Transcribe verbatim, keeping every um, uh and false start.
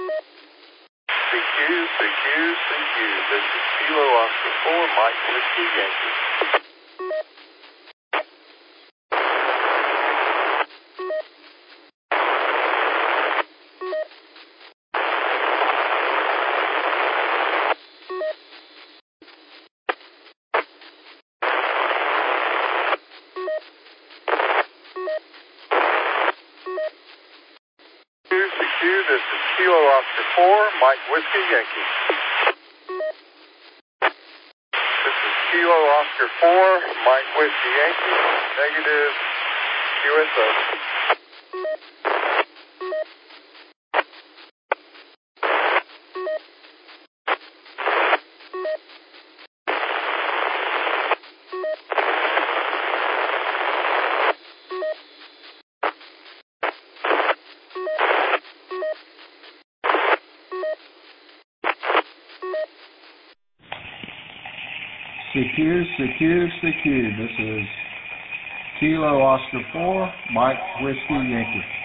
C Q, C Q, C Q. This is Kilo Oscar four, Mike Whiskey Yankee. C Q, this is Kilo Oscar four, Mike Whiskey Yankee. This is Kilo Oscar four, Mike Whiskey Yankee, negative Q S O. C Q, C Q, C Q. This is Kilo Oscar four, Mike Whiskey Yankee.